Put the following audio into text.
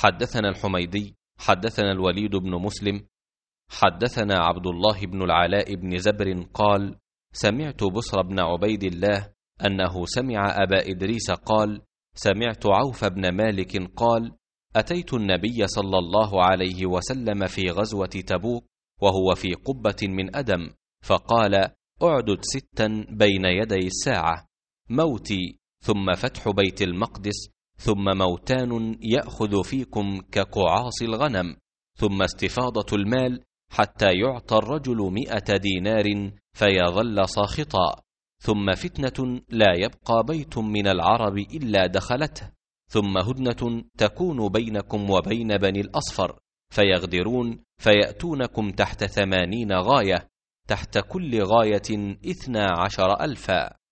حدثنا الحميدي حدثنا الوليد بن مسلم حدثنا عبد الله بن العلاء بن زبر قال: سمعت بصر بن عبيد الله أنه سمع أبا إدريس قال: سمعت عوف بن مالك قال: أتيت النبي صلى الله عليه وسلم في غزوة تبوك وهو في قبة من أدم، فقال: أعدد 6 بين يدي الساعة: موتي، ثم فتح بيت المقدس، ثم موتان يأخذ فيكم كقعاص الغنم، ثم استفاضة المال حتى يعطى الرجل 100 دينار فيظل ساخطا، ثم فتنة لا يبقى بيت من العرب إلا دخلته، ثم هدنة تكون بينكم وبين بني الأصفر فيغدرون فيأتونكم تحت 80 غاية، تحت كل غاية 12,000.